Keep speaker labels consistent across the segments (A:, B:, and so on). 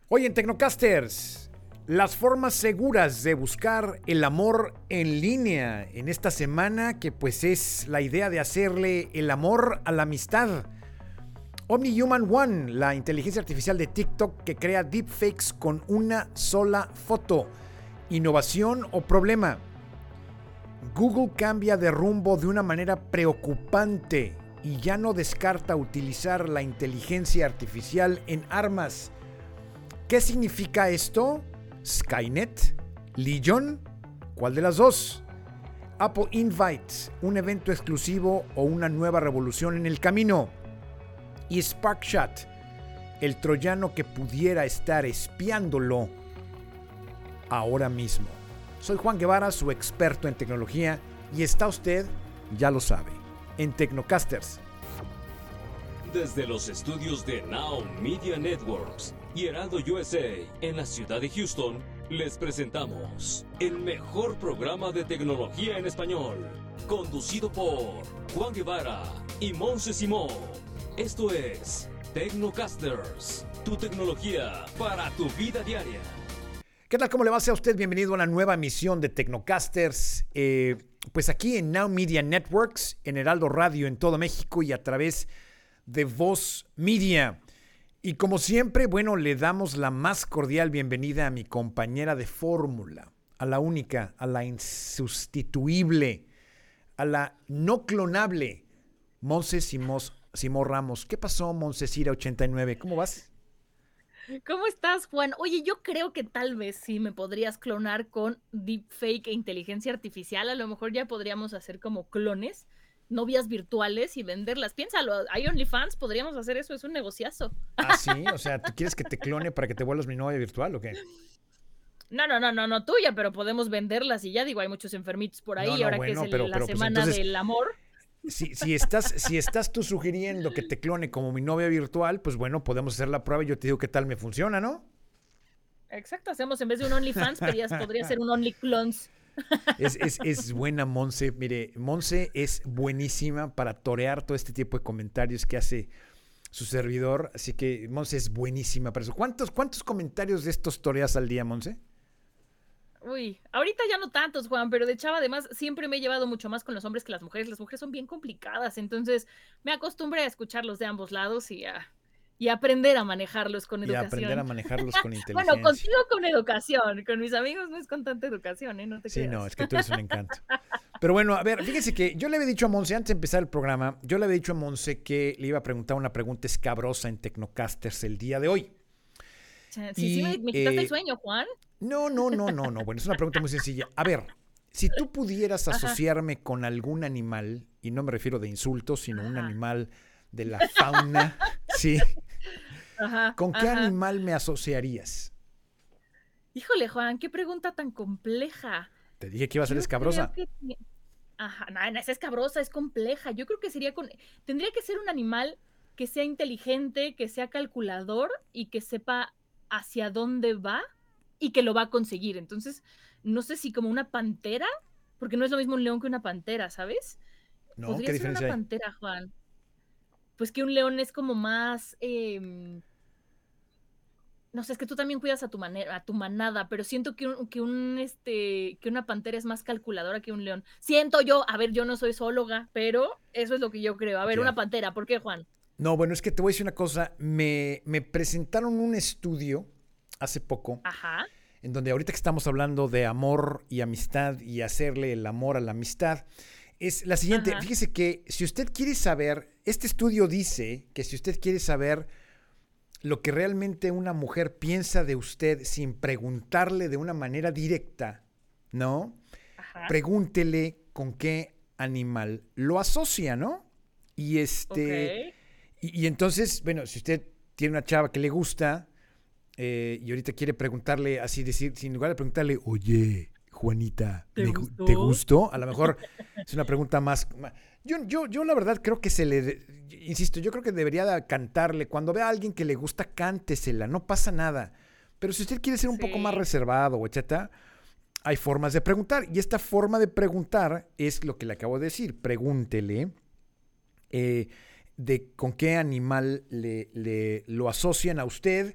A: Hoy en Tecnocasters, las formas seguras de buscar el amor en línea en esta semana, que pues es la idea de hacerle el amor a la amistad. OmniHuman One, la inteligencia artificial de TikTok que crea deepfakes con una sola foto. ¿Innovación o problema? Google cambia de rumbo de una manera preocupante y ya no descarta utilizar la inteligencia artificial en armas. ¿Qué significa esto? ¿Skynet? ¿Legion? ¿Cuál de las dos? Apple Invite, un evento exclusivo o una nueva revolución en el camino. Y Sparkshot, el troyano que pudiera estar espiándolo ahora mismo. Soy Juan Guevara, su experto en tecnología, y está usted, ya lo sabe, en Tecnocasters.
B: Desde los estudios de Now Media Networks y Heraldo USA en la ciudad de Houston, les presentamos el mejor programa de tecnología en español, conducido por Juan Guevara y Monse Simón. Esto es Tecnocasters, tu tecnología para tu vida diaria.
A: ¿Qué tal? ¿Cómo le va a usted? Bienvenido a una nueva emisión de Tecnocasters. Pues aquí en Now Media Networks, en Heraldo Radio en todo México y a través de Voz Media. Y como siempre, bueno, le damos la más cordial bienvenida a mi compañera de fórmula, a la única, a la insustituible, a la no clonable, Monse Simón Ramos. ¿Qué pasó, Moncesira89? ¿Cómo vas?
C: ¿Cómo estás, Juan? Oye, yo creo que tal vez sí me podrías clonar con deepfake e inteligencia artificial. A lo mejor ya podríamos hacer como clones, novias virtuales y venderlas. Piénsalo, hay OnlyFans, podríamos hacer eso, es un negociazo.
A: ¿Ah, sí? O sea, ¿tú quieres que te clone para que te vuelvas mi novia virtual o qué?
C: No tuya, pero podemos venderlas y ya digo, hay muchos enfermitos por ahí, ahora
A: bueno,
C: que es
A: pero
C: la
A: pues
C: semana
A: entonces,
C: del amor.
A: Si estás tú sugiriendo que te clone como mi novia virtual, pues bueno, podemos hacer la prueba y yo te digo qué tal me funciona, ¿no?
C: Exacto, hacemos en vez de un OnlyFans, podría ser un OnlyClones.
A: Es buena Monse. Mire, Monse es buenísima para torear todo este tipo de comentarios que hace su servidor. Así que Monse es buenísima para eso. ¿Cuántos comentarios de estos toreas al día, Monse?
C: Uy, ahorita ya no tantos, Juan, pero de chava además siempre me he llevado mucho más con los hombres que las mujeres. Las mujeres son bien complicadas, entonces me acostumbré a escucharlos de ambos lados y aprender a manejarlos con educación.
A: Y aprender a manejarlos con inteligencia.
C: Bueno, contigo con educación, con mis amigos no es con tanta educación, no te creas.
A: Sí, no, es que tú eres un encanto. Pero bueno, a ver, fíjese que yo le había dicho a Monse, antes de empezar el programa, yo le había dicho a Monse que le iba a preguntar una pregunta escabrosa en Tecnocasters el día de hoy.
C: Sí, me quitaste el sueño, Juan.
A: No. Bueno, es una pregunta muy sencilla. A ver, si tú pudieras asociarme con algún animal, y no me refiero de insultos, sino un animal de la fauna, ¿sí? ¿Con qué animal me asociarías?
C: Híjole, Juan, qué pregunta tan compleja.
A: Te dije que iba a ser escabrosa.
C: No, es escabrosa, es compleja. Yo creo que tendría que ser un animal que sea inteligente, que sea calculador y que sepa hacia dónde va y que lo va a conseguir. Entonces, no sé si como una pantera, porque no es lo mismo un león que una pantera, ¿sabes?
A: No, ¿qué diferencia hay?
C: Una pantera, Juan. Pues que un león es como más... no sé, es que tú también cuidas a tu manada, pero siento que una pantera es más calculadora que un león. Siento yo, a ver, yo no soy zoóloga, pero eso es lo que yo creo. A ver, Una pantera, ¿por qué, Juan?
A: No, bueno, es que te voy a decir una cosa. Me presentaron un estudio hace poco, en donde ahorita que estamos hablando de amor y amistad y hacerle el amor a la amistad, es la siguiente. Fíjese que si usted quiere saber, este estudio dice que si usted quiere saber lo que realmente una mujer piensa de usted sin preguntarle de una manera directa, ¿no? Pregúntele con qué animal lo asocia, ¿no? Y y entonces, bueno, si usted tiene una chava que le gusta y ahorita quiere preguntarle, así decir, sin lugar de preguntarle, oye, Juanita, ¿te gustó? A lo mejor es una pregunta más... Yo la verdad creo que insisto, yo creo que debería cantarle. Cuando vea a alguien que le gusta, cántesela, no pasa nada. Pero si usted quiere ser un poco más reservado, etcétera, hay formas de preguntar. Y esta forma de preguntar es lo que le acabo de decir. Pregúntele de con qué animal lo asocian a usted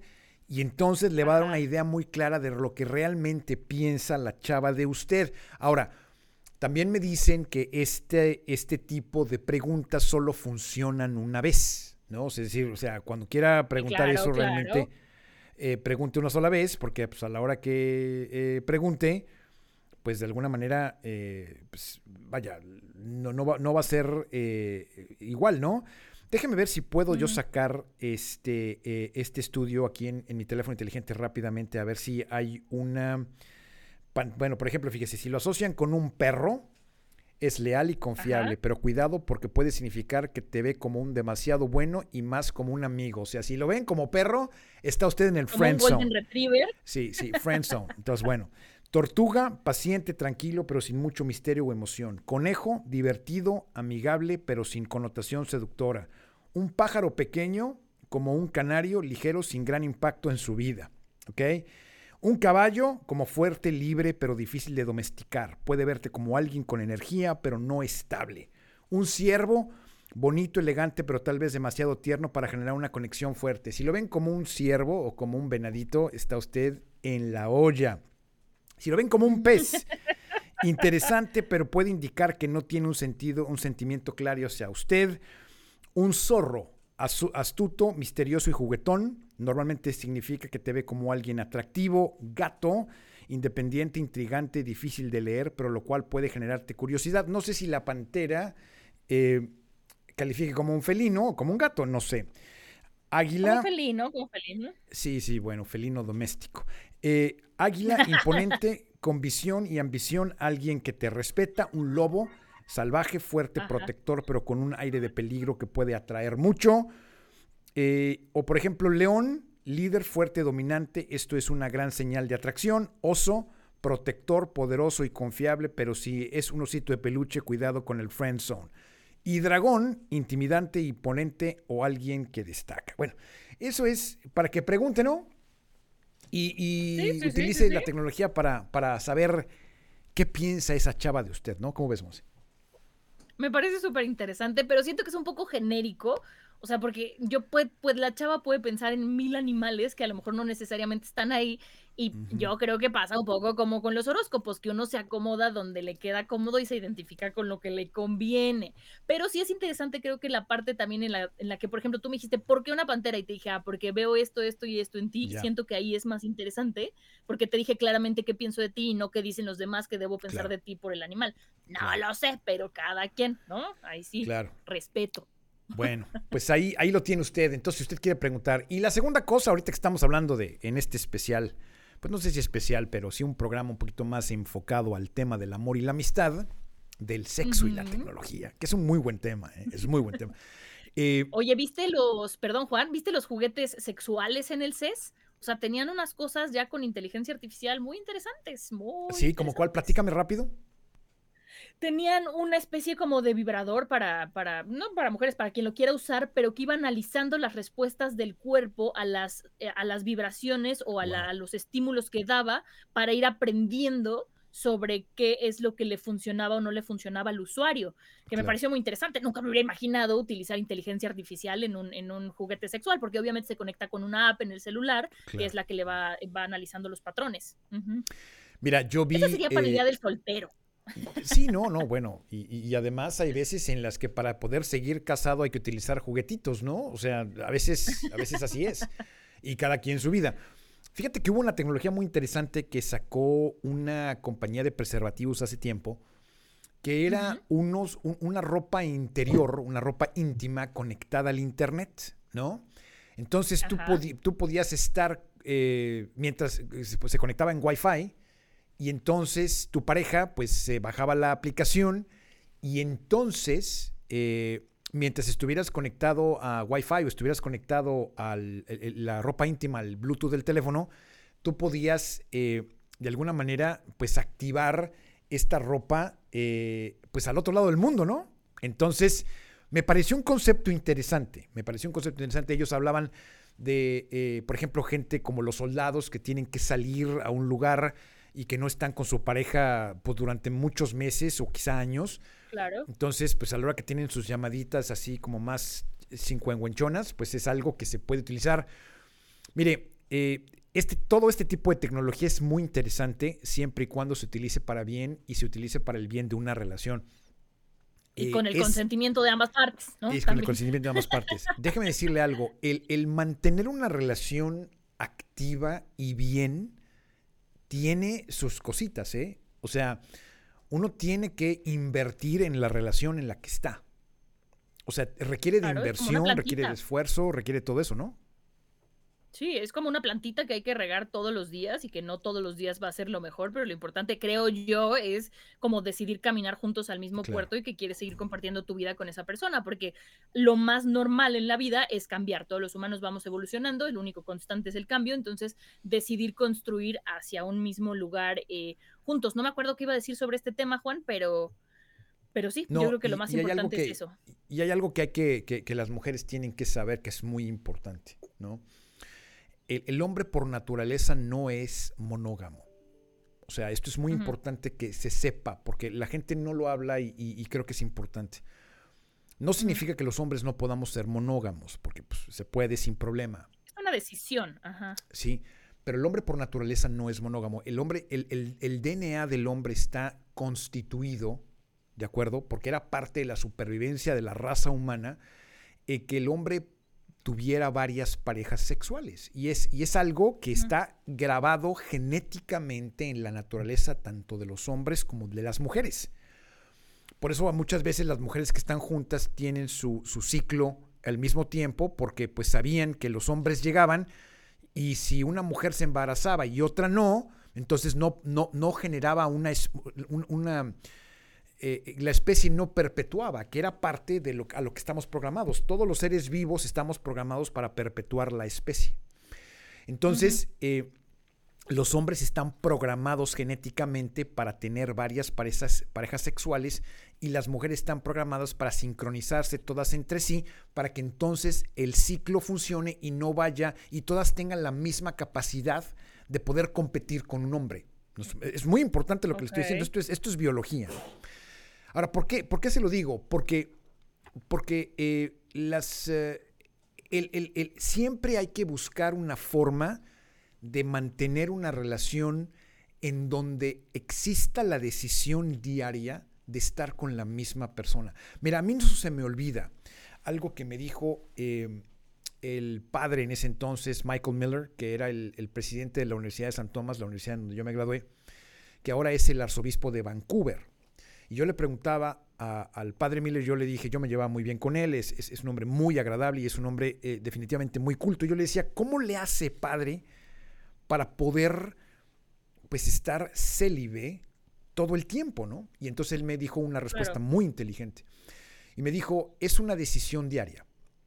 A: Y entonces le va a dar una idea muy clara de lo que realmente piensa la chava de usted. Ahora, también me dicen que este tipo de preguntas solo funcionan una vez, ¿no? Es decir, o sea, cuando quiera preguntar eso realmente, pregunte una sola vez, porque pues, a la hora que pregunte, pues de alguna manera, pues, vaya, no va a ser igual, ¿no? Déjeme ver si puedo yo sacar este estudio aquí en mi teléfono inteligente rápidamente, a ver si hay una... Bueno, por ejemplo, fíjese, si lo asocian con un perro, es leal y confiable, pero cuidado porque puede significar que te ve como un demasiado bueno y más como un amigo. O sea, si lo ven como perro, está usted en el friend zone.
C: ¿Como un golden retriever?
A: Sí, friend zone. Entonces, bueno. Tortuga, paciente, tranquilo, pero sin mucho misterio o emoción. Conejo, divertido, amigable, pero sin connotación seductora. Un pájaro pequeño, como un canario, ligero, sin gran impacto en su vida. ¿Ok? Un caballo, como fuerte, libre, pero difícil de domesticar. Puede verte como alguien con energía, pero no estable. Un ciervo, bonito, elegante, pero tal vez demasiado tierno para generar una conexión fuerte. Si lo ven como un ciervo o como un venadito, está usted en la olla. Si lo ven como un pez, interesante, pero puede indicar que no tiene un sentimiento claro hacia usted. Un zorro, astuto, misterioso y juguetón, normalmente significa que te ve como alguien atractivo. Gato, independiente, intrigante, difícil de leer, pero lo cual puede generarte curiosidad. No sé si la pantera califique como un felino o como un gato, no sé. Águila.
C: Como felino.
A: Sí, bueno, felino doméstico. Águila, imponente, con visión y ambición, alguien que te respeta. Un lobo, salvaje, fuerte, protector, pero con un aire de peligro que puede atraer mucho. O por ejemplo, león, líder, fuerte, dominante. Esto es una gran señal de atracción. Oso, protector, poderoso y confiable, pero si es un osito de peluche, cuidado con el friend zone. Y dragón, intimidante, imponente o alguien que destaca. Bueno, eso es para que pregunte, ¿no? Y utilice la tecnología para saber qué piensa esa chava de usted, ¿no? ¿Cómo ves, Monse?
C: Me parece súper interesante, pero siento que es un poco genérico. O sea, porque pues la chava puede pensar en 1000 animales que a lo mejor no necesariamente están ahí. Y yo creo que pasa un poco como con los horóscopos, que uno se acomoda donde le queda cómodo y se identifica con lo que le conviene. Pero sí es interesante, creo que la parte también en la que, por ejemplo, tú me dijiste, ¿por qué una pantera? Y te dije, porque veo esto y esto en ti. Siento que ahí es más interesante, porque te dije claramente qué pienso de ti y no qué dicen los demás que debo pensar de ti por el animal. No lo sé, pero cada quien, ¿no? Ahí sí, respeto.
A: Bueno, pues ahí lo tiene usted. Entonces, si usted quiere preguntar. Y la segunda cosa, ahorita que estamos hablando en este especial, pues no sé si especial, pero sí un programa un poquito más enfocado al tema del amor y la amistad, del sexo y la tecnología, que es un muy buen tema, es muy buen tema.
C: Oye, ¿viste Juan, ¿viste los juguetes sexuales en el CES? O sea, tenían unas cosas ya con inteligencia artificial muy interesantes.
A: Sí, ¿como cuál? Platícame rápido.
C: Tenían una especie como de vibrador no para mujeres, para quien lo quiera usar, pero que iba analizando las respuestas del cuerpo a las vibraciones o a los estímulos que daba para ir aprendiendo sobre qué es lo que le funcionaba o no le funcionaba al usuario, que me pareció muy interesante. Nunca me hubiera imaginado utilizar inteligencia artificial en un juguete sexual, porque obviamente se conecta con una app en el celular, que es la que le va analizando los patrones.
A: Mira, yo vi...
C: Eso sería para el día del soltero.
A: Sí, no, bueno, y además hay veces en las que para poder seguir casado hay que utilizar juguetitos, ¿no? O sea, a veces así es, y cada quien su vida. Fíjate que hubo una tecnología muy interesante que sacó una compañía de preservativos hace tiempo, que era una ropa interior, una ropa íntima conectada al internet, ¿no? Entonces tú podías estar, mientras pues, se conectaba en Wi-Fi, y entonces tu pareja pues se bajaba la aplicación y entonces mientras estuvieras conectado a Wi-Fi o estuvieras conectado a la ropa íntima, al Bluetooth del teléfono, tú podías de alguna manera pues activar esta ropa pues al otro lado del mundo, ¿no? Entonces me pareció un concepto interesante, Ellos hablaban de, por ejemplo, gente como los soldados que tienen que salir a un lugar y que no están con su pareja pues, durante muchos meses o quizá años.
C: Claro.
A: Entonces, pues a la hora que tienen sus llamaditas así como más cincuenguenchonas, pues es algo que se puede utilizar. Mire, todo este tipo de tecnología es muy interesante siempre y cuando se utilice para bien y se utilice para el bien de una relación.
C: Y con el consentimiento de ambas partes, ¿no?
A: Con el consentimiento de ambas partes. Déjame decirle algo. El mantener una relación activa y bien tiene sus cositas, ¿eh? O sea, uno tiene que invertir en la relación en la que está. O sea, requiere de inversión, requiere de esfuerzo, requiere todo eso, ¿no?
C: Sí, es como una plantita que hay que regar todos los días y que no todos los días va a ser lo mejor, pero lo importante, creo yo, es como decidir caminar juntos al mismo puerto y que quieres seguir compartiendo tu vida con esa persona, porque lo más normal en la vida es cambiar. Todos los humanos vamos evolucionando, el único constante es el cambio, entonces decidir construir hacia un mismo lugar juntos. No me acuerdo qué iba a decir sobre este tema, Juan, pero sí, yo creo que lo más importante es eso.
A: Y hay algo que que las mujeres tienen que saber que es muy importante, ¿no? El hombre por naturaleza no es monógamo. O sea, esto es muy importante que se sepa, porque la gente no lo habla y creo que es importante. No significa que los hombres no podamos ser monógamos, porque pues, se puede sin problema.
C: Es una decisión.
A: Sí, pero el hombre por naturaleza no es monógamo. El hombre, el DNA del hombre está constituido, ¿de acuerdo? Porque era parte de la supervivencia de la raza humana, que el hombre tuviera varias parejas sexuales. Y es algo que está grabado genéticamente en la naturaleza tanto de los hombres como de las mujeres. Por eso muchas veces las mujeres que están juntas tienen su ciclo al mismo tiempo, porque pues sabían que los hombres llegaban y si una mujer se embarazaba y otra no, entonces no generaba la especie no perpetuaba, que era parte de a lo que estamos programados. Todos los seres vivos estamos programados para perpetuar la especie. Entonces, los hombres están programados genéticamente para tener varias parejas sexuales y las mujeres están programadas para sincronizarse todas entre sí para que entonces el ciclo funcione y no vaya y todas tengan la misma capacidad de poder competir con un hombre. Es muy importante lo que le estoy diciendo. Esto es biología. Ahora, ¿por qué se lo digo? Porque siempre hay que buscar una forma de mantener una relación en donde exista la decisión diaria de estar con la misma persona. Mira, a mí no se me olvida algo que me dijo el padre en ese entonces, Michael Miller, que era el presidente de la Universidad de St. Thomas, la universidad donde yo me gradué, que ahora es el arzobispo de Vancouver. Y yo le preguntaba al padre Miller, yo le dije, yo me llevaba muy bien con él, es un hombre muy agradable y es un hombre definitivamente muy culto. Y yo le decía, ¿cómo le hace, padre, para poder pues estar célibe todo el tiempo, ¿no? Y entonces él me dijo una respuesta muy inteligente. Y me dijo, es una decisión diaria.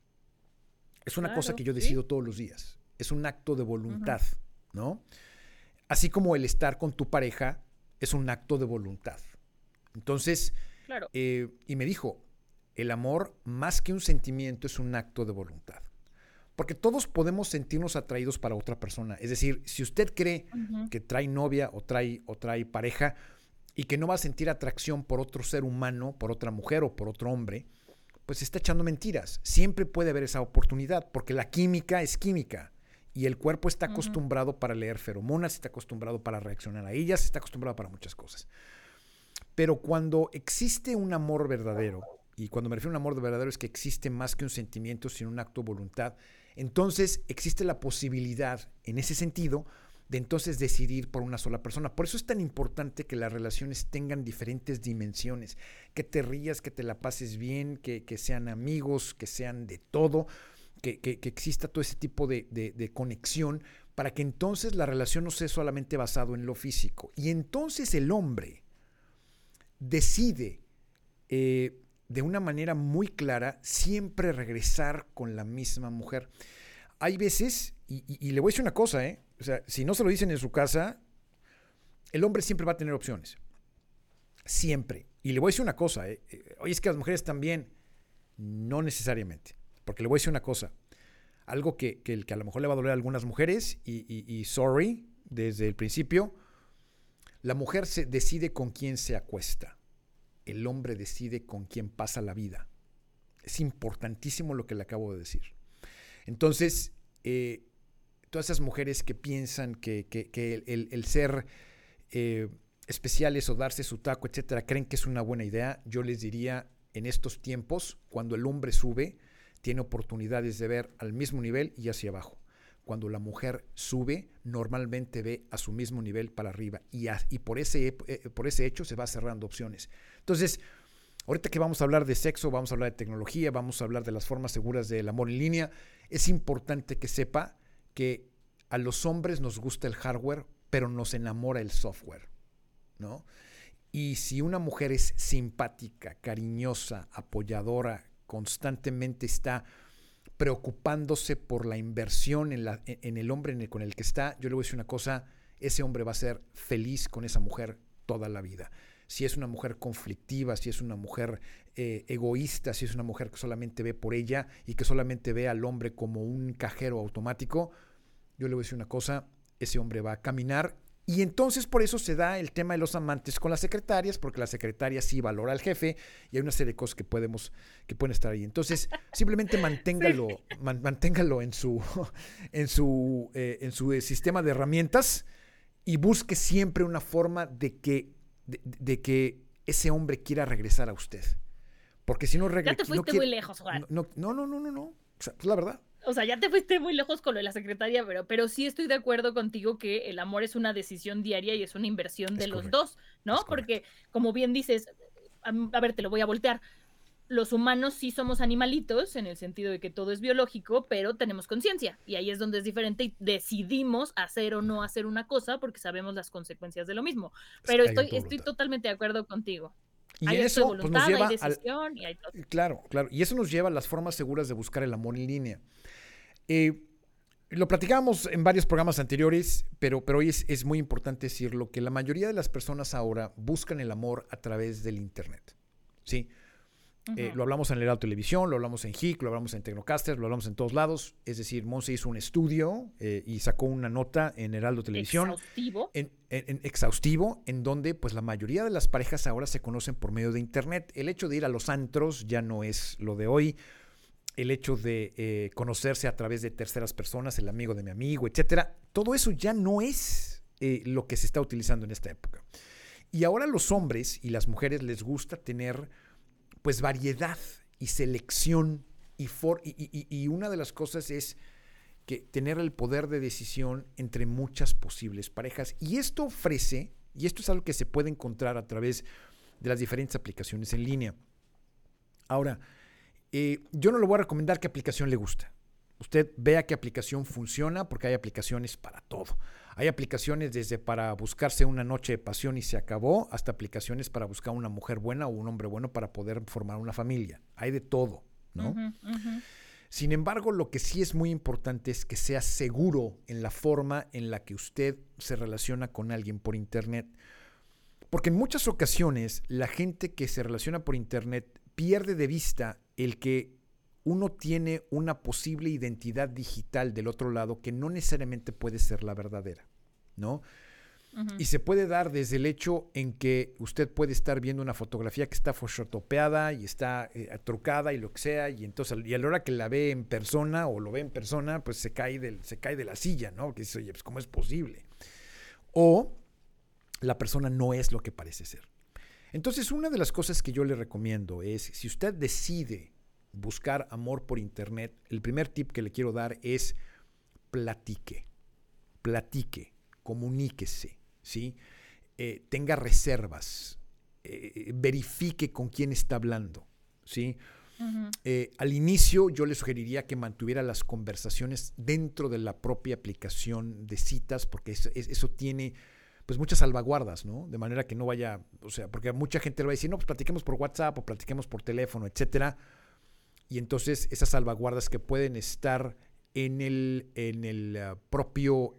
A: Es una cosa que yo decido todos los días. Es un acto de voluntad, ¿no? Así como el estar con tu pareja es un acto de voluntad. Entonces, y me dijo, el amor más que un sentimiento es un acto de voluntad. Porque todos podemos sentirnos atraídos para otra persona. Es decir, si usted cree que trae novia o trae pareja y que no va a sentir atracción por otro ser humano, por otra mujer o por otro hombre, pues está echando mentiras. Siempre puede haber esa oportunidad, porque la química es química. Y el cuerpo está acostumbrado para leer feromonas, está acostumbrado para reaccionar a ellas, está acostumbrado para muchas cosas. Pero cuando existe un amor verdadero, y cuando me refiero a un amor verdadero es que existe más que un sentimiento, sino un acto de voluntad, entonces existe la posibilidad, en ese sentido, de entonces decidir por una sola persona. Por eso es tan importante que las relaciones tengan diferentes dimensiones, que te rías, que te la pases bien, que sean amigos, que sean de todo, que exista todo ese tipo de conexión, para que entonces la relación no sea solamente basado en lo físico. Y entonces el hombre decide de una manera muy clara siempre regresar con la misma mujer. Hay veces, y le voy a decir una cosa, o sea, si no se lo dicen en su casa, el hombre siempre va a tener opciones. Siempre. Y le voy a decir una cosa, oye, es que las mujeres también, no necesariamente. Porque le voy a decir una cosa, algo que a lo mejor le va a doler a algunas mujeres, y sorry, desde el principio, la mujer decide con quién se acuesta. El hombre decide con quién pasa la vida. Es importantísimo lo que le acabo de decir. Entonces, todas esas mujeres que piensan que el ser especiales o darse su taco, etcétera, creen que es una buena idea, yo les diría, en estos tiempos, cuando el hombre sube, tiene oportunidades de ver al mismo nivel y hacia abajo. Cuando la mujer sube, normalmente ve a su mismo nivel para arriba y por ese hecho se va cerrando opciones. Entonces, ahorita que vamos a hablar de sexo, vamos a hablar de tecnología, vamos a hablar de las formas seguras del amor en línea, es importante que sepa que a los hombres nos gusta el hardware, pero nos enamora el software, ¿no? Y si una mujer es simpática, cariñosa, apoyadora, constantemente está preocupándose por la inversión en el hombre con el que está, yo le voy a decir una cosa, ese hombre va a ser feliz con esa mujer toda la vida. Si es una mujer conflictiva, si es una mujer egoísta, si es una mujer que solamente ve por ella y que solamente ve al hombre como un cajero automático, yo le voy a decir una cosa, ese hombre va a caminar. Y entonces por eso se da el tema de los amantes con las secretarias, porque la secretaria sí valora al jefe y hay una serie de cosas que pueden estar ahí. Entonces, simplemente manténgalo, sí. Manténgalo en su sistema de herramientas y busque siempre una forma de que ese hombre quiera regresar a usted. Porque si no regresa...
C: Ya te fuiste muy lejos, Juan.
A: No. O sea, pues la verdad.
C: O sea, ya te fuiste muy lejos con lo de la secretaria, pero sí estoy de acuerdo contigo que el amor es una decisión diaria y es una inversión de los dos, ¿no? Porque, como bien dices, a ver, te lo voy a voltear. Los humanos sí somos animalitos, en el sentido de que todo es biológico, pero tenemos conciencia. Y ahí es donde es diferente y decidimos hacer o no hacer una cosa porque sabemos las consecuencias de lo mismo. Pero estoy totalmente de acuerdo contigo.
A: Y en eso voluntad, pues nos lleva hay decisión y hay todo. Claro. Y eso nos lleva a las formas seguras de buscar el amor en línea. Lo platicábamos en varios programas anteriores, pero hoy es muy importante decirlo, que la mayoría de las personas ahora buscan el amor a través del internet, ¿sí? Uh-huh. Lo hablamos en el Heraldo Televisión, lo hablamos en HIC, lo hablamos en Tecnocasters, lo hablamos en todos lados. Es decir, Monse hizo un estudio y sacó una nota en Heraldo Televisión.
C: Exhaustivo.
A: En exhaustivo, en donde pues la mayoría de las parejas ahora se conocen por medio de internet. El hecho de ir a los antros ya no es lo de hoy. El hecho de conocerse a través de terceras personas, el amigo de mi amigo, etcétera. Todo eso ya no es lo que se está utilizando en esta época. Y ahora a los hombres y las mujeres les gusta tener pues variedad y selección y una de las cosas es que tener el poder de decisión entre muchas posibles parejas. Y esto ofrece, y esto es algo que se puede encontrar a través de las diferentes aplicaciones en línea. Ahora, yo no le voy a recomendar qué aplicación le gusta. Usted vea qué aplicación funciona, porque hay aplicaciones para todo. Hay aplicaciones desde para buscarse una noche de pasión y se acabó, hasta aplicaciones para buscar una mujer buena o un hombre bueno para poder formar una familia. Hay de todo, ¿no?
C: Uh-huh, uh-huh.
A: Sin embargo, lo que sí es muy importante es que sea seguro en la forma en la que usted se relaciona con alguien por internet. Porque en muchas ocasiones la gente que se relaciona por internet pierde de vista el que uno tiene una posible identidad digital del otro lado que no necesariamente puede ser la verdadera, ¿no? Uh-huh. Y se puede dar desde el hecho en que usted puede estar viendo una fotografía que está photoshopeada y está trucada y lo que sea, y entonces y a la hora que la ve en persona o lo ve en persona, pues se cae de la silla, ¿no? Que dice, oye, pues ¿cómo es posible? O la persona no es lo que parece ser. Entonces, una de las cosas que yo le recomiendo es, si usted decide buscar amor por internet, el primer tip que le quiero dar es platique, comuníquese, ¿sí? Tenga reservas, verifique con quién está hablando, ¿sí?
C: Uh-huh.
A: Al inicio yo le sugeriría que mantuviera las conversaciones dentro de la propia aplicación de citas, porque eso tiene pues muchas salvaguardas, ¿no? De manera que no vaya, o sea, porque mucha gente le va a decir, no, pues platiquemos por WhatsApp o platiquemos por teléfono, etcétera. Y entonces esas salvaguardas que pueden estar en el propio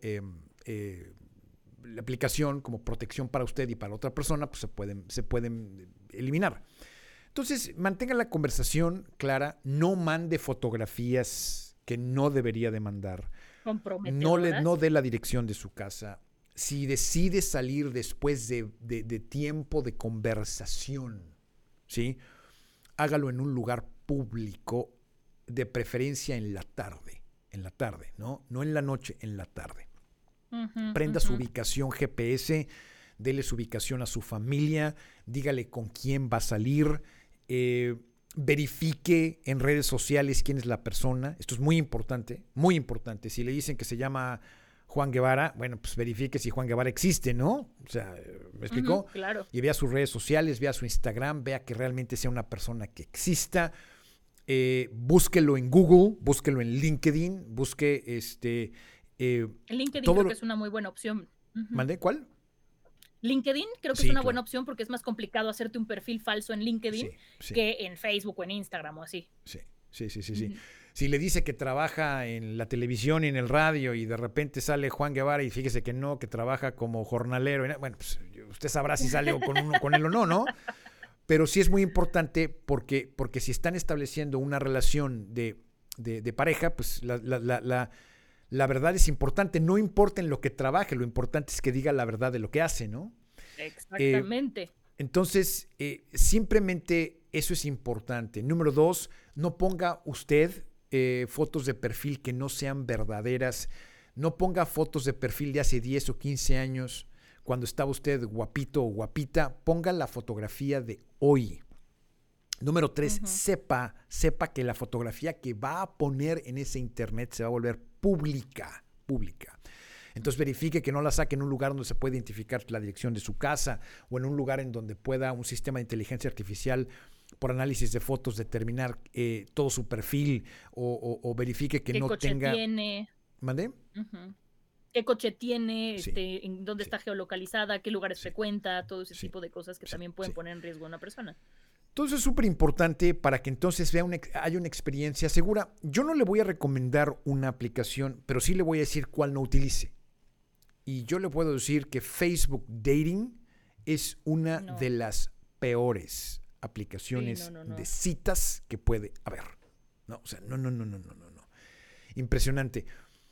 A: la aplicación como protección para usted y para otra persona, pues se pueden eliminar. Entonces, mantenga la conversación clara, no mande fotografías que no debería de mandar. No dé la dirección de su casa. Si decide salir después de tiempo de conversación, ¿sí? Hágalo en un lugar público, de preferencia en la tarde, en la tarde, ¿no? No en la noche, en la tarde.
C: Ujú,
A: Prenda su
C: ujú.
A: ubicación GPS, dele su ubicación a su familia, dígale con quién va a salir, verifique en redes sociales quién es la persona. Esto es muy importante, muy importante. Si le dicen que se llama Juan Guevara, bueno, pues verifique si Juan Guevara existe, ¿no? O sea, ¿me explicó?
C: Ujú, claro.
A: Y vea sus redes sociales, vea su Instagram, vea que realmente sea una persona que exista. Búsquelo en Google, búsquelo en LinkedIn, busque
C: LinkedIn
A: todo
C: creo
A: lo...
C: que es una muy buena opción. Ujú.
A: ¿Mandé? ¿Cuál?
C: LinkedIn creo que es
A: Sí,
C: una buena
A: claro.
C: opción porque es más complicado hacerte un perfil falso en LinkedIn
A: Sí, sí,
C: que en Facebook o en Instagram o así.
A: sí, sí, sí, sí, sí.
C: Ujú.
A: Si le dice que trabaja en la televisión y en el radio y de repente sale Juan Guevara y fíjese que no, que trabaja como jornalero, bueno, pues usted sabrá si sale con él o no, ¿no? Pero sí es muy importante porque si están estableciendo una relación de pareja, pues la verdad es importante. No importa en lo que trabaje, lo importante es que diga la verdad de lo que hace, ¿no?
C: Exactamente.
A: Entonces, simplemente eso es importante. Número 2, no ponga usted fotos de perfil que no sean verdaderas. No ponga fotos de perfil de hace 10 o 15 años, cuando estaba usted guapito o guapita. Ponga la fotografía de hoy. Número 3,
C: Ujú.
A: sepa que la fotografía que va a poner en ese internet se va a volver pública. Entonces verifique que no la saque en un lugar donde se puede identificar la dirección de su casa o en un lugar en donde pueda un sistema de inteligencia artificial por análisis de fotos determinar todo su perfil o verifique que
C: ¿Qué
A: no
C: coche
A: tenga...
C: tiene?
A: ¿Mandé?
C: Ujú. ¿Qué coche tiene?
A: Sí,
C: En dónde
A: sí,
C: está geolocalizada, qué lugares
A: sí,
C: frecuenta, todo ese
A: sí,
C: tipo de cosas que
A: sí,
C: también pueden
A: sí.
C: poner en riesgo a una persona.
A: Entonces es súper importante para que entonces haya una experiencia segura. Yo no le voy a recomendar una aplicación, pero sí le voy a decir cuál no utilice. Y yo le puedo decir que Facebook Dating es una
C: No.
A: de las peores
C: Sí,
A: aplicaciones
C: no.
A: de citas que puede haber. No, o sea, no. Impresionante.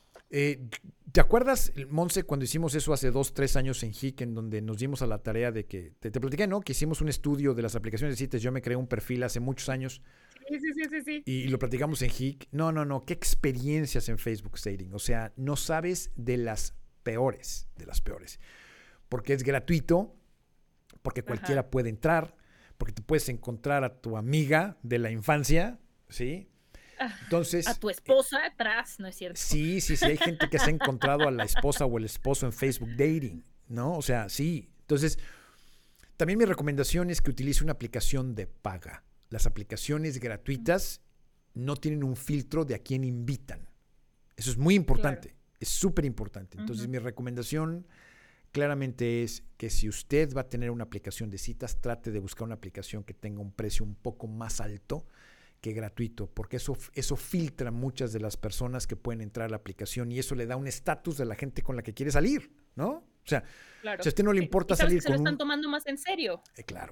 A: ¿Te acuerdas, Monse, cuando hicimos eso hace 2, 3 años en HIC, en donde nos dimos a la tarea de que, te platiqué, ¿no? Que hicimos un estudio de las aplicaciones de citas. Yo me creé un perfil hace muchos años
C: Sí.
A: y lo platicamos en HIC. No. Qué experiencias en Facebook Dating. O sea, no sabes de las peores. Porque es gratuito, porque cualquiera
C: Ajá.
A: puede entrar, porque te puedes encontrar a tu amiga de la infancia, ¿sí?
C: A
A: Entonces,
C: tu esposa atrás, ¿no es cierto?
A: sí, hay gente que se ha encontrado a la esposa o el esposo en Facebook Dating, ¿no? O sea, sí. Entonces, también mi recomendación es que utilice una aplicación de paga. Las aplicaciones gratuitas no tienen un filtro de a quién invitan. Eso es muy importante,
C: Claro.
A: es súper importante. Entonces, mi recomendación claramente es que si usted va a tener una aplicación de citas, trate de buscar una aplicación que tenga un precio un poco más alto que gratuito, porque eso filtra muchas de las personas que pueden entrar a la aplicación y eso le da un estatus de la gente con la que quiere salir, ¿no? O sea,
C: Claro.
A: si a usted no le
C: Sí.
A: importa
C: Y sabes
A: salir
C: que se lo
A: con
C: están
A: un...
C: tomando más en serio.
A: Claro.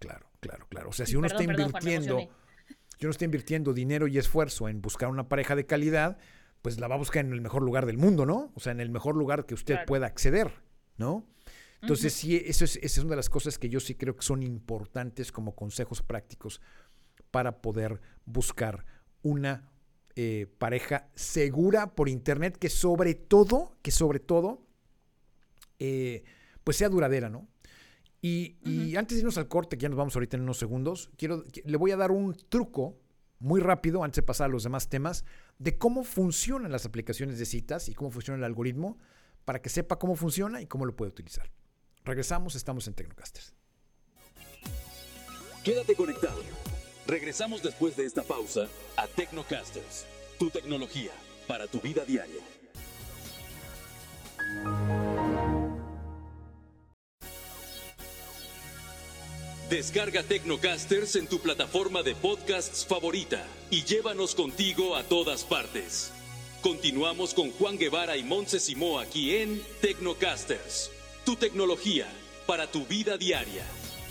A: O sea,
C: Y perdón, Juan, me emocioné.
A: si uno está invirtiendo dinero y esfuerzo en buscar una pareja de calidad, pues la va a buscar en el mejor lugar del mundo, ¿no? O sea, en el mejor lugar que usted
C: Claro.
A: pueda acceder, ¿no? Entonces,
C: Ujú.
A: sí, esa es una de las cosas que yo sí creo que son importantes como consejos prácticos para poder buscar una pareja segura por internet que sobre todo, pues sea duradera, ¿no? Y antes de irnos al corte, que ya nos vamos ahorita en unos segundos, le voy a dar un truco muy rápido, antes de pasar a los demás temas, de cómo funcionan las aplicaciones de citas y cómo funciona el algoritmo, para que sepa cómo funciona y cómo lo puede utilizar. Regresamos, estamos en Tecnocasters.
B: Quédate conectado. Regresamos después de esta pausa a Tecnocasters, tu tecnología para tu vida diaria. Descarga Tecnocasters en tu plataforma de podcasts favorita y llévanos contigo a todas partes. Continuamos con Juan Guevara y Montse Simó aquí en Tecnocasters, tu tecnología para tu vida diaria.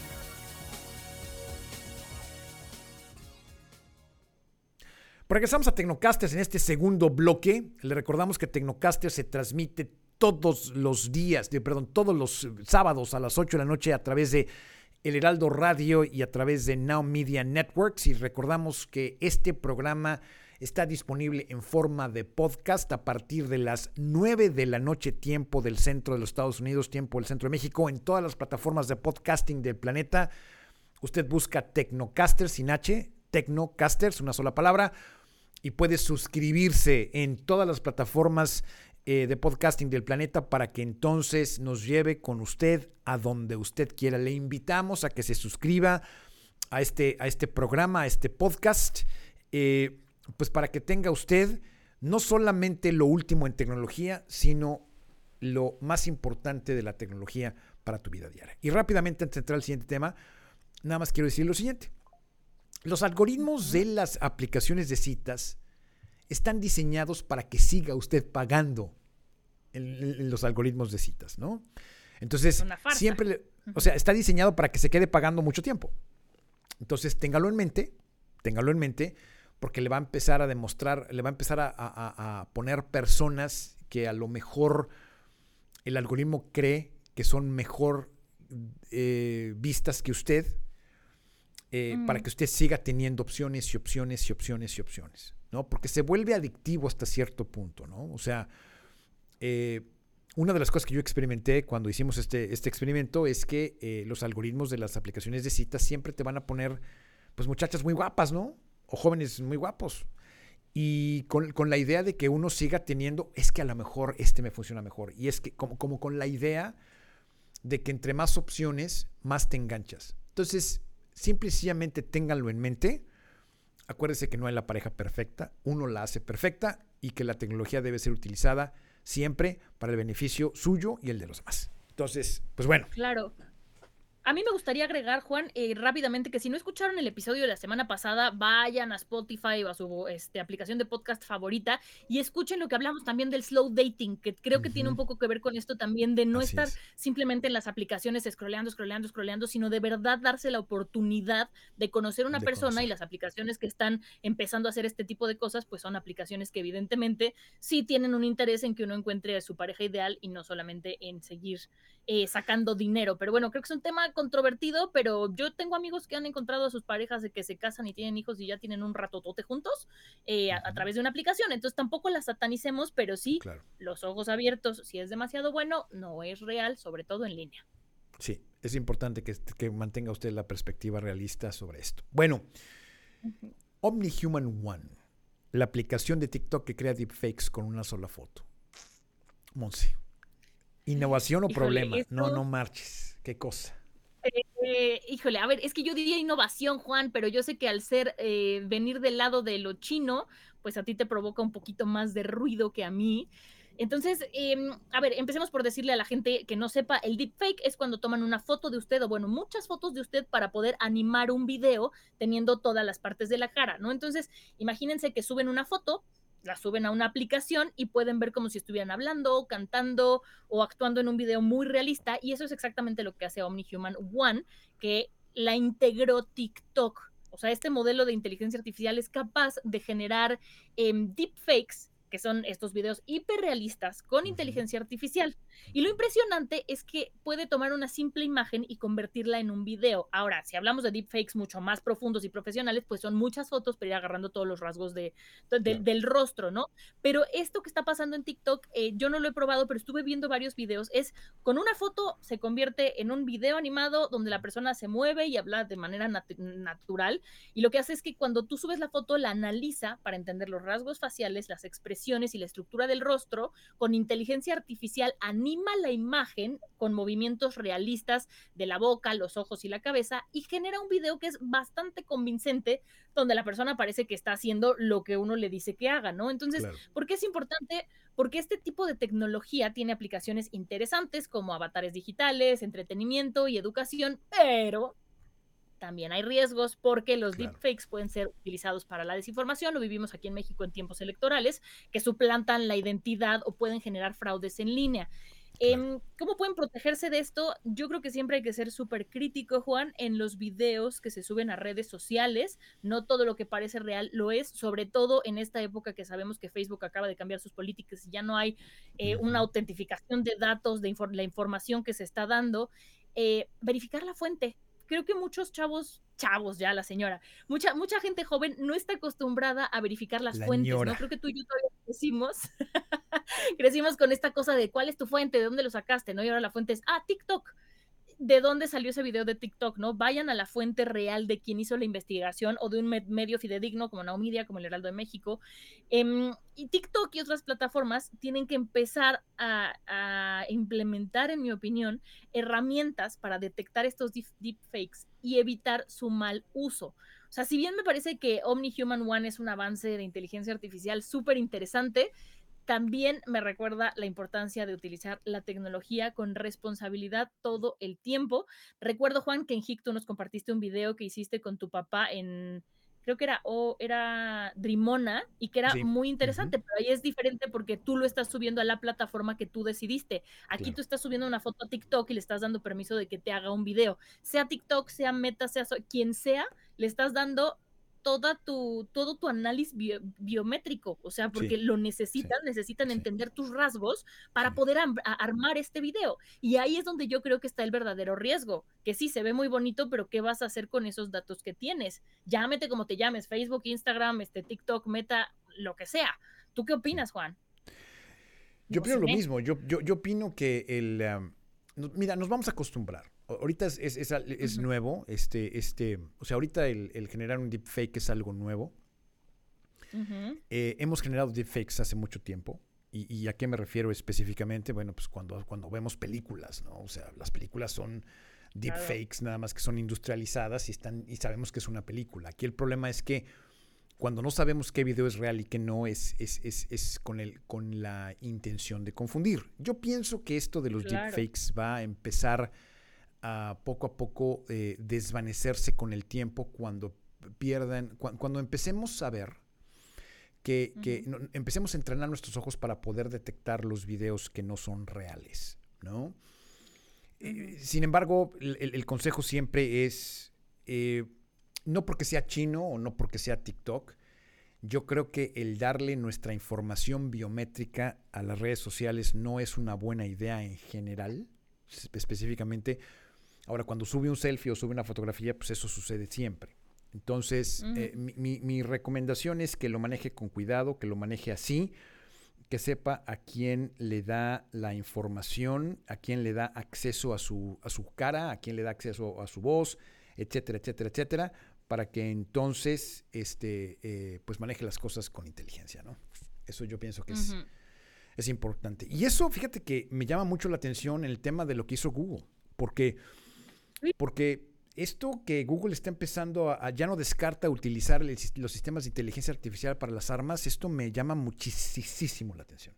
A: Regresamos a Tecnocasters en este segundo bloque. Le recordamos que Tecnocasters se transmite todos los sábados a las 8 de la noche a través de El Heraldo Radio y a través de Now Media Networks. Y recordamos que este programa está disponible en forma de podcast a partir de las 9 de la noche, tiempo del centro de los Estados Unidos, tiempo del centro de México, en todas las plataformas de podcasting del planeta. Usted busca Tecnocasters sin H, Tecnocasters, una sola palabra, y puede suscribirse en todas las plataformas de podcasting del planeta para que entonces nos lleve con usted a donde usted quiera. Le invitamos a que se suscriba a este programa, a este podcast, pues para que tenga usted no solamente lo último en tecnología, sino lo más importante de la tecnología para tu vida diaria. Y rápidamente, antes de entrar al siguiente tema, nada más quiero decir lo siguiente. Los algoritmos de las aplicaciones de citas están diseñados para que siga usted pagando en los algoritmos de citas, ¿no? Entonces, siempre, o sea, está diseñado para que se quede pagando mucho tiempo. Entonces, téngalo en mente, porque le va a empezar a demostrar, le va a empezar a poner personas que a lo mejor el algoritmo cree que son mejor vistas que usted, para que usted siga teniendo opciones y opciones y opciones y opciones, ¿no? Porque se vuelve adictivo hasta cierto punto, ¿no? O sea, una de las cosas que yo experimenté cuando hicimos este experimento es que los algoritmos de las aplicaciones de citas siempre te van a poner, pues, muchachas muy guapas, ¿no? O jóvenes muy guapos. Y con la idea de que uno siga teniendo, es que a lo mejor me funciona mejor. Y es que como con la idea de que entre más opciones, más te enganchas. Entonces, simple y sencillamente ténganlo en mente. Acuérdense que no hay la pareja perfecta, uno la hace perfecta y que la tecnología debe ser utilizada siempre para el beneficio suyo y el de los demás. Entonces, pues bueno.
C: Claro. A mí me gustaría agregar, Juan, rápidamente, que si no escucharon el episodio de la semana pasada, vayan a Spotify o a su aplicación de podcast favorita y escuchen lo que hablamos también del slow dating, que creo que tiene un poco que ver con esto también, de no estar simplemente en las aplicaciones scrolleando, sino de verdad darse la oportunidad de conocer una persona. Y las aplicaciones que están empezando a hacer este tipo de cosas, pues son aplicaciones que evidentemente sí tienen un interés en que uno encuentre a su pareja ideal y no solamente en seguir sacando dinero. Pero bueno, creo que es un tema controvertido, pero yo tengo amigos que han encontrado a sus parejas de que se casan y tienen hijos y ya tienen un ratotote juntos a través de una aplicación. Entonces tampoco la satanicemos, pero sí, los ojos abiertos. Si es demasiado bueno, no es real, sobre todo en línea.
A: Sí, es importante que mantenga usted la perspectiva realista sobre esto. Bueno, OmniHuman One, la aplicación de TikTok que crea deepfakes con una sola foto. Monse, ¿innovación o problema? No marches. ¿Qué cosa?
C: Híjole, a ver, es que yo diría innovación, Juan, pero yo sé que al ser venir del lado de lo chino, pues a ti te provoca un poquito más de ruido que a mí. Entonces, a ver, empecemos por decirle a la gente que no sepa, el deepfake es cuando toman una foto de usted, o bueno, muchas fotos de usted para poder animar un video teniendo todas las partes de la cara, ¿no? Entonces, imagínense que suben una foto, la suben a una aplicación y pueden ver como si estuvieran hablando, cantando o actuando en un video muy realista, y eso es exactamente lo que hace OmniHuman One, que la integró TikTok. O sea, este modelo de inteligencia artificial es capaz de generar deepfakes, que son estos videos hiperrealistas con inteligencia artificial. Y lo impresionante es que puede tomar una simple imagen y convertirla en un video. Ahora, si hablamos de deepfakes mucho más profundos y profesionales, pues son muchas fotos, pero ir agarrando todos los rasgos del rostro, ¿no? Pero esto que está pasando en TikTok, yo no lo he probado, pero estuve viendo varios videos, es con una foto se convierte en un video animado donde la persona se mueve y habla de manera natural, y lo que hace es que cuando tú subes la foto, la analiza para entender los rasgos faciales, las expresiones y la estructura del rostro. Con inteligencia artificial anima la imagen con movimientos realistas de la boca, los ojos y la cabeza, y genera un video que es bastante convincente, donde la persona parece que está haciendo lo que uno le dice que haga, ¿no? Entonces, ¿por qué es importante? Porque este tipo de tecnología tiene aplicaciones interesantes como avatares digitales, entretenimiento y educación, pero también hay riesgos porque los deepfakes pueden ser utilizados para la desinformación. Lo vivimos aquí en México en tiempos electorales, que suplantan la identidad o pueden generar fraudes en línea. ¿Cómo pueden protegerse de esto? Yo creo que siempre hay que ser súper crítico, Juan, en los videos que se suben a redes sociales. No todo lo que parece real lo es, sobre todo en esta época que sabemos que Facebook acaba de cambiar sus políticas y ya no hay una autentificación de datos, de la información que se está dando. Verificar la fuente. creo que muchos chavos ya la señora, mucha gente joven no está acostumbrada a verificar las fuentes, ¿no? Creo que tú y yo todavía crecimos con esta cosa de cuál es tu fuente, de dónde lo sacaste, ¿no? Y ahora la fuente es, TikTok. ¿De dónde salió ese video de TikTok, no? Vayan a la fuente real de quien hizo la investigación o de un medio fidedigno como Now Media, como el Heraldo de México. Y TikTok y otras plataformas tienen que empezar a implementar, en mi opinión, herramientas para detectar estos deepfakes y evitar su mal uso. O sea, si bien me parece que OmniHuman One es un avance de inteligencia artificial súper interesante, también me recuerda la importancia de utilizar la tecnología con responsabilidad todo el tiempo. Recuerdo, Juan, que en HIC tú nos compartiste un video que hiciste con tu papá en, creo que era Drimona, y que era muy interesante, pero ahí es diferente porque tú lo estás subiendo a la plataforma que tú decidiste. Aquí tú estás subiendo una foto a TikTok y le estás dando permiso de que te haga un video. Sea TikTok, sea Meta, sea quien sea, le estás dando todo tu análisis biométrico, o sea, porque lo necesitan entender tus rasgos para poder armar este video. Y ahí es donde yo creo que está el verdadero riesgo, que sí, se ve muy bonito, pero ¿qué vas a hacer con esos datos que tienes? Llámete como te llames, Facebook, Instagram, TikTok, Meta, lo que sea. ¿Tú qué opinas, Juan?
A: Yo opino lo mismo, yo opino que mira, nos vamos a acostumbrar. Ahorita es nuevo, o sea, ahorita el generar un deepfake es algo nuevo. Hemos generado deepfakes hace mucho tiempo. ¿Y a qué me refiero específicamente? Bueno, pues cuando vemos películas, ¿no? O sea, las películas son deepfakes, nada más que son industrializadas y sabemos que es una película. Aquí el problema es que cuando no sabemos qué video es real y qué no, es con la intención de confundir. Yo pienso que esto de los deepfakes va a empezar a poco desvanecerse con el tiempo cuando empecemos a ver empecemos a entrenar nuestros ojos para poder detectar los videos que no son reales, ¿no? Sin embargo, el consejo siempre es, no porque sea chino o no porque sea TikTok, yo creo que el darle nuestra información biométrica a las redes sociales no es una buena idea en general, específicamente. Ahora, cuando sube un selfie o sube una fotografía, pues eso sucede siempre. Entonces, mi recomendación es que lo maneje con cuidado, que lo maneje así, que sepa a quién le da la información, a quién le da acceso a su cara, a quién le da acceso a su voz, etcétera, etcétera, etcétera, para que entonces pues maneje las cosas con inteligencia, ¿no? Eso yo pienso que es importante. Y eso, fíjate que me llama mucho la atención el tema de lo que hizo Google, porque esto que Google está empezando ya no descarta utilizar los sistemas de inteligencia artificial para las armas, esto me llama muchísimo la atención.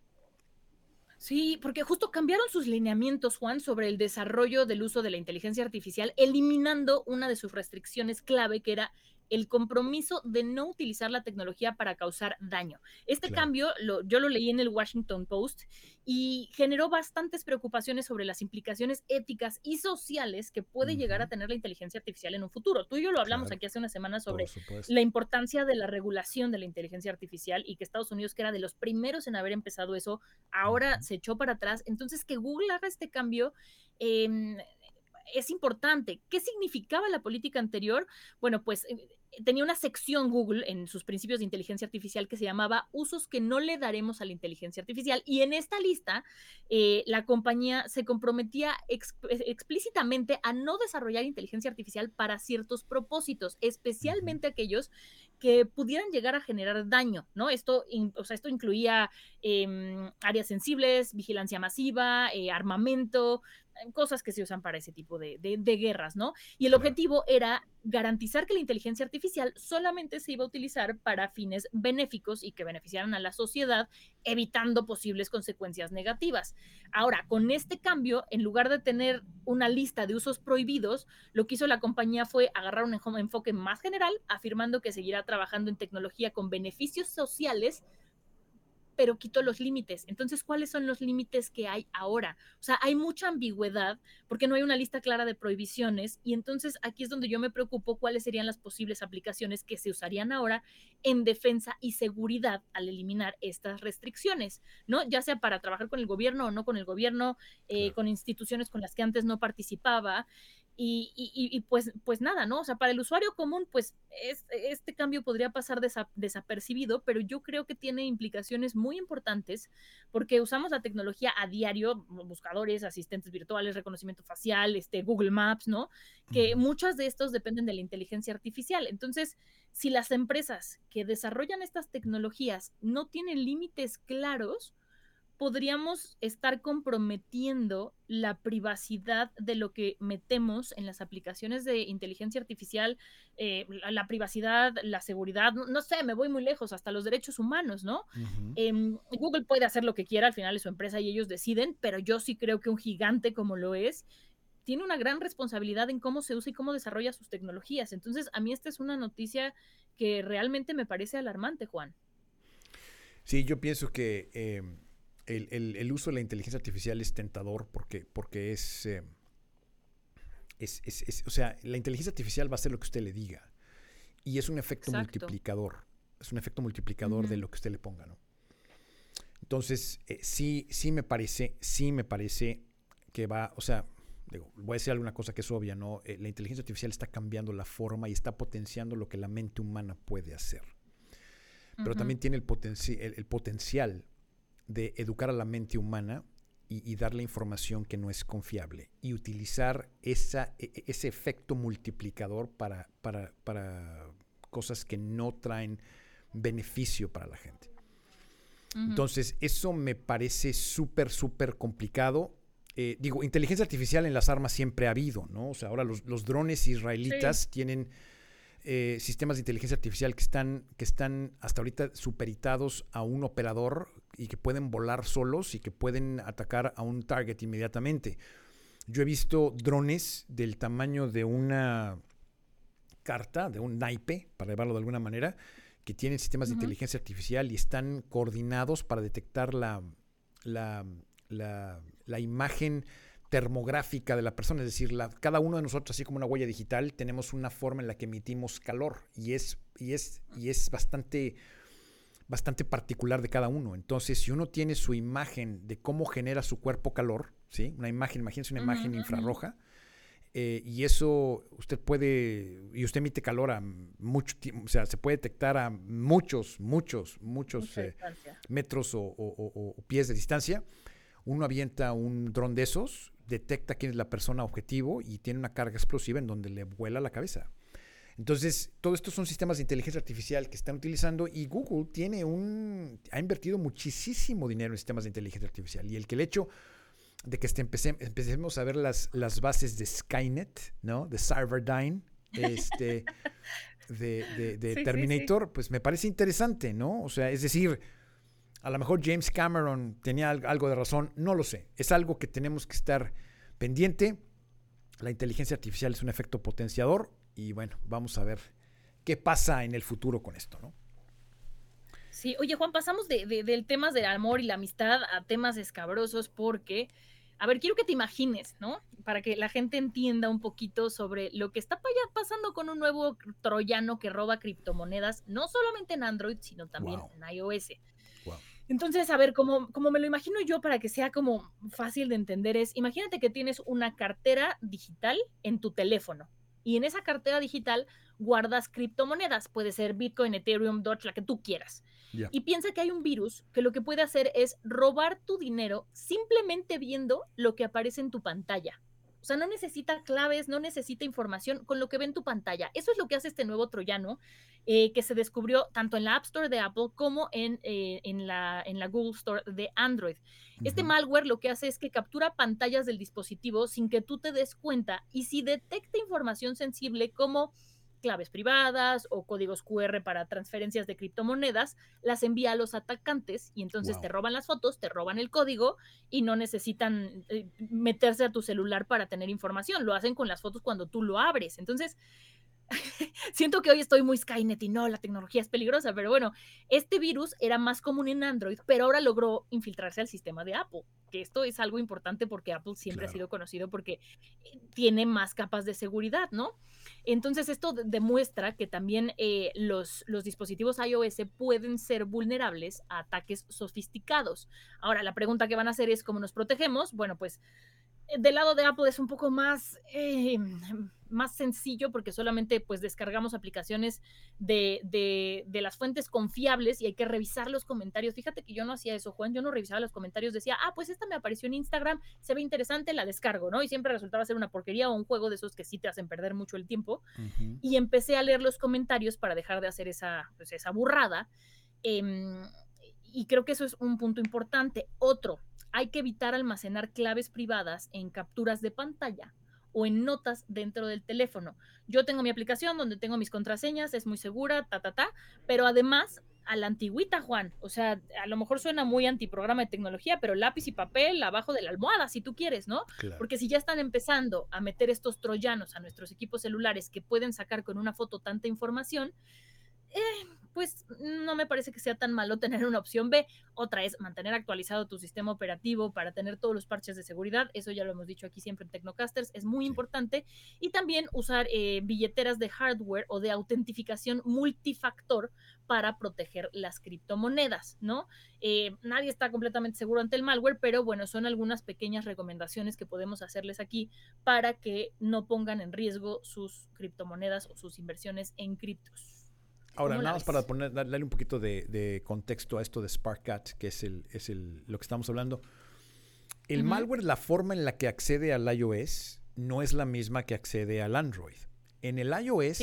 C: Sí, porque justo cambiaron sus lineamientos, Juan, sobre el desarrollo del uso de la inteligencia artificial, eliminando una de sus restricciones clave, que era el compromiso de no utilizar la tecnología para causar daño. Cambio yo lo leí en el Washington Post y generó bastantes preocupaciones sobre las implicaciones éticas y sociales que puede llegar a tener la inteligencia artificial en un futuro. Tú y yo lo hablamos aquí hace una semana sobre la importancia de la regulación de la inteligencia artificial y que Estados Unidos, que era de los primeros en haber empezado eso, ahora se echó para atrás. Entonces, que Google haga este cambio es importante. ¿Qué significaba la política anterior? Bueno, pues tenía una sección Google en sus principios de inteligencia artificial que se llamaba usos que no le daremos a la inteligencia artificial, y en esta lista la compañía se comprometía explícitamente a no desarrollar inteligencia artificial para ciertos propósitos, especialmente aquellos que pudieran llegar a generar daño, ¿no? Esto incluía áreas sensibles, vigilancia masiva, armamento, cosas que se usan para ese tipo de guerras, ¿no? Y el objetivo era garantizar que la inteligencia artificial solamente se iba a utilizar para fines benéficos y que beneficiaran a la sociedad, evitando posibles consecuencias negativas. Ahora, con este cambio, en lugar de tener una lista de usos prohibidos, lo que hizo la compañía fue agarrar un enfoque más general, afirmando que seguirá trabajando en tecnología con beneficios sociales, pero quitó los límites. Entonces, ¿cuáles son los límites que hay ahora? O sea, hay mucha ambigüedad porque no hay una lista clara de prohibiciones, y entonces aquí es donde yo me preocupo cuáles serían las posibles aplicaciones que se usarían ahora en defensa y seguridad al eliminar estas restricciones, ¿no? Ya sea para trabajar con el gobierno o no con el gobierno, con instituciones con las que antes no participaba. Pues nada, ¿no? O sea, para el usuario común, pues este cambio podría pasar desapercibido, pero yo creo que tiene implicaciones muy importantes porque usamos la tecnología a diario, buscadores, asistentes virtuales, reconocimiento facial, Google Maps, ¿no? Que muchas de estos dependen de la inteligencia artificial. Entonces, si las empresas que desarrollan estas tecnologías no tienen límites claros, podríamos estar comprometiendo la privacidad de lo que metemos en las aplicaciones de inteligencia artificial, la privacidad, la seguridad, no sé, me voy muy lejos, hasta los derechos humanos, ¿no? Google puede hacer lo que quiera, al final es su empresa y ellos deciden, pero yo sí creo que un gigante como lo es, tiene una gran responsabilidad en cómo se usa y cómo desarrolla sus tecnologías. Entonces, a mí esta es una noticia que realmente me parece alarmante, Juan.
A: Sí, yo pienso que el uso de la inteligencia artificial es tentador porque o sea, la inteligencia artificial va a hacer lo que usted le diga y es un efecto multiplicador. Es un efecto multiplicador de lo que usted le ponga, ¿no? Entonces, sí me parece que va, o sea, voy a decir alguna cosa que es obvia, ¿no? La inteligencia artificial está cambiando la forma y está potenciando lo que la mente humana puede hacer. Pero también tiene el potencial de educar a la mente humana y darle información que no es confiable y utilizar ese efecto multiplicador para cosas que no traen beneficio para la gente. Entonces, eso me parece súper complicado. Inteligencia artificial en las armas siempre ha habido, ¿no? O sea, ahora los drones israelitas tienen sistemas de inteligencia artificial que están hasta ahorita superitados a un operador y que pueden volar solos y que pueden atacar a un target inmediatamente. Yo he visto drones del tamaño de una carta, de un naipe, para llevarlo de alguna manera, que tienen sistemas de inteligencia artificial y están coordinados para detectar la imagen termográfica de la persona, es decir, cada uno de nosotros, así como una huella digital, tenemos una forma en la que emitimos calor y es bastante particular de cada uno. Entonces, si uno tiene su imagen de cómo genera su cuerpo calor, ¿sí? Imagínense una imagen infrarroja, y eso usted emite calor a mucho tiempo, o sea, se puede detectar a muchos metros o pies de distancia. Uno avienta un dron de esos, detecta quién es la persona objetivo y tiene una carga explosiva en donde le vuela la cabeza. Entonces, todo esto son sistemas de inteligencia artificial que están utilizando y Google ha invertido muchísimo dinero en sistemas de inteligencia artificial. Y el hecho de que empecemos a ver las bases de Skynet, ¿no? De Cyberdyne, de Terminator, pues me parece interesante, ¿no? O sea, es decir, a lo mejor James Cameron tenía algo de razón, no lo sé. Es algo que tenemos que estar pendiente. La inteligencia artificial es un efecto potenciador y bueno, vamos a ver qué pasa en el futuro con esto, ¿no?
C: Sí, oye Juan, pasamos del tema del amor y la amistad a temas escabrosos porque, a ver, quiero que te imagines, ¿no? Para que la gente entienda un poquito sobre lo que está pasando con un nuevo troyano que roba criptomonedas, no solamente en Android, sino también en iOS. Wow. Entonces, a ver, como me lo imagino yo para que sea como fácil de entender es, imagínate que tienes una cartera digital en tu teléfono y en esa cartera digital guardas criptomonedas, puede ser Bitcoin, Ethereum, Doge, la que tú quieras. Yeah. Y piensa que hay un virus que lo que puede hacer es robar tu dinero simplemente viendo lo que aparece en tu pantalla. O sea, no necesita claves, no necesita información con lo que ve en tu pantalla. Eso es lo que hace este nuevo troyano que se descubrió tanto en la App Store de Apple como en la Google Store de Android. Este malware lo que hace es que captura pantallas del dispositivo sin que tú te des cuenta y si detecta información sensible como claves privadas o códigos QR para transferencias de criptomonedas, las envía a los atacantes y entonces te roban las fotos, te roban el código y no necesitan meterse a tu celular para tener información. Lo hacen con las fotos cuando tú lo abres. Entonces, siento que hoy estoy muy Skynet y no, la tecnología es peligrosa, pero bueno, este virus era más común en Android, pero ahora logró infiltrarse al sistema de Apple, que esto es algo importante porque Apple siempre ha sido conocido porque tiene más capas de seguridad, ¿no? Entonces esto demuestra que también los dispositivos iOS pueden ser vulnerables a ataques sofisticados. Ahora, la pregunta que van a hacer es ¿cómo nos protegemos? Bueno, pues del lado de Apple es un poco más sencillo porque solamente pues descargamos aplicaciones de las fuentes confiables y hay que revisar los comentarios. Fíjate que yo no hacía eso, Juan, yo no revisaba los comentarios, decía, pues esta me apareció en Instagram, se ve interesante, la descargo, ¿no? Y siempre resultaba ser una porquería o un juego de esos que sí te hacen perder mucho el tiempo. Y empecé a leer los comentarios para dejar de hacer esa burrada. Y creo que eso es un punto importante. Otro, hay que evitar almacenar claves privadas en capturas de pantalla o en notas dentro del teléfono. Yo tengo mi aplicación donde tengo mis contraseñas, es muy segura, pero además a la antigüita, Juan, o sea, a lo mejor suena muy antiprograma de tecnología, pero lápiz y papel abajo de la almohada, si tú quieres, ¿no?
A: Claro.
C: Porque si ya están empezando a meter estos troyanos a nuestros equipos celulares que pueden sacar con una foto tanta información, pues no me parece que sea tan malo tener una opción B. Otra es mantener actualizado tu sistema operativo para tener todos los parches de seguridad. Eso ya lo hemos dicho aquí siempre en Tecnocasters, es muy importante. Y también usar billeteras de hardware o de autentificación multifactor para proteger las criptomonedas, ¿no? Nadie está completamente seguro ante el malware, pero bueno, son algunas pequeñas recomendaciones que podemos hacerles aquí para que no pongan en riesgo sus criptomonedas o sus inversiones en criptos.
A: Ahora, nada más para darle un poquito de contexto a esto de Sparkcat, que es lo que estamos hablando. El malware, la forma en la que accede al iOS no es la misma que accede al Android. En el iOS,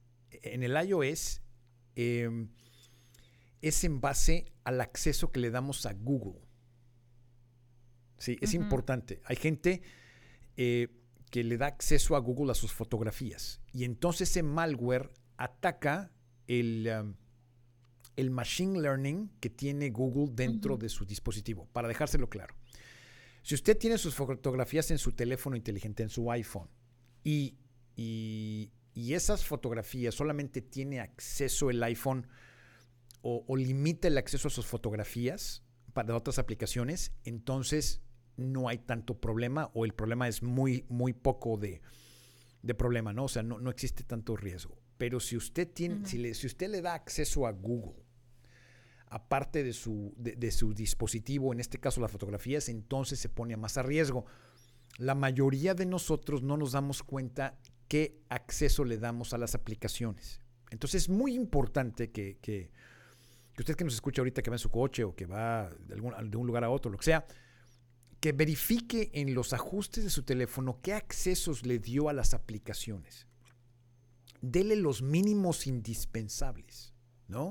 A: es en base al acceso que le damos a Google. Sí, es importante. Hay gente que le da acceso a Google a sus fotografías y entonces ese malware ataca el machine learning que tiene Google dentro de su dispositivo, para dejárselo claro. Si usted tiene sus fotografías en su teléfono inteligente, en su iPhone, y esas fotografías solamente tiene acceso el iPhone o limita el acceso a sus fotografías para otras aplicaciones, entonces no hay tanto problema o el problema es muy, muy poco de problema, ¿no? O sea, no existe tanto riesgo. Pero si usted tiene, si usted le da acceso a Google, aparte de su dispositivo, en este caso las fotografías, entonces se pone más a riesgo. La mayoría de nosotros no nos damos cuenta qué acceso le damos a las aplicaciones. Entonces es muy importante que usted que nos escucha ahorita, que va en su coche o que va de un lugar a otro, lo que sea, que verifique en los ajustes de su teléfono qué accesos le dio a las aplicaciones. Dele los mínimos indispensables, ¿no?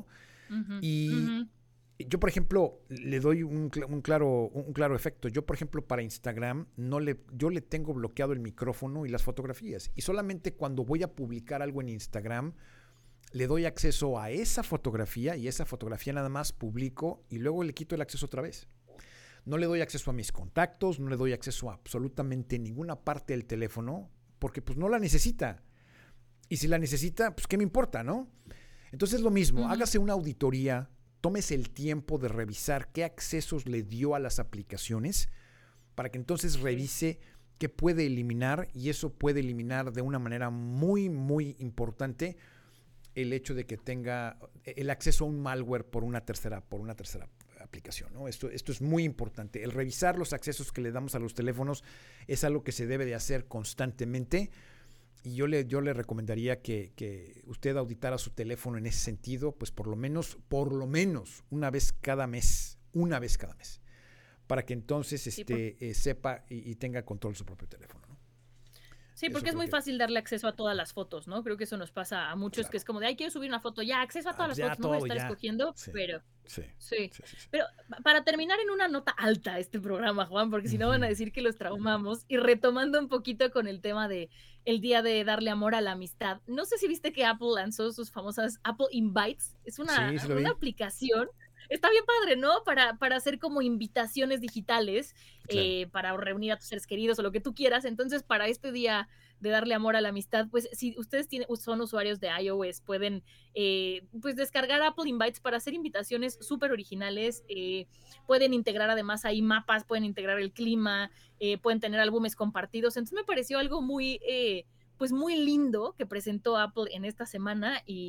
A: Yo, por ejemplo, le doy un claro efecto. Yo, por ejemplo, para Instagram, yo le tengo bloqueado el micrófono y las fotografías. Y solamente cuando voy a publicar algo en Instagram, le doy acceso a esa fotografía y esa fotografía nada más publico y luego le quito el acceso otra vez. No le doy acceso a mis contactos, no le doy acceso a absolutamente ninguna parte del teléfono porque pues no la necesita. Y si la necesita, pues ¿qué me importa, no? Entonces lo mismo, hágase una auditoría, tómese el tiempo de revisar qué accesos le dio a las aplicaciones para que entonces revise qué puede eliminar y eso puede eliminar de una manera muy, muy importante el hecho de que tenga el acceso a un malware por una tercera aplicación, ¿no? Esto es muy importante. El revisar los accesos que le damos a los teléfonos es algo que se debe de hacer constantemente y yo le recomendaría que usted auditara su teléfono en ese sentido, pues por lo menos una vez cada mes, para que entonces sepa y tenga control de su propio teléfono, ¿no?
C: Sí, porque es muy fácil darle acceso a todas las fotos, ¿no? Creo que eso nos pasa a muchos, que es como de, quiero subir una foto, ya, acceso a todas las fotos, no voy a estar escogiendo, pero... Sí. Pero para terminar en una nota alta este programa, Juan, porque si no van a decir que los traumamos, y retomando un poquito con el tema de el día de darle amor a la amistad, no sé si viste que Apple lanzó sus famosas Apple Invites, es una aplicación. Está bien padre, ¿no? Para hacer como invitaciones digitales, para reunir a tus seres queridos o lo que tú quieras. Entonces, para este día de darle amor a la amistad, pues si ustedes son usuarios de iOS, pueden pues descargar Apple Invites para hacer invitaciones súper originales. Pueden integrar además ahí mapas, pueden integrar el clima, pueden tener álbumes compartidos. Entonces me pareció algo muy, pues muy lindo que presentó Apple en esta semana y